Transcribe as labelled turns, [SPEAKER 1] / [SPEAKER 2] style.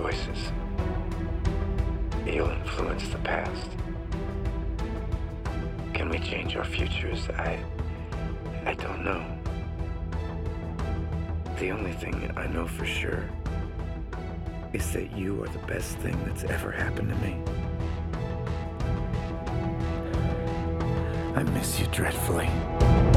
[SPEAKER 1] choices. You'll influence the past. Can we change our futures? I don't know. The only thing I know for sure is that you are the best thing that's ever happened to me. I miss you dreadfully.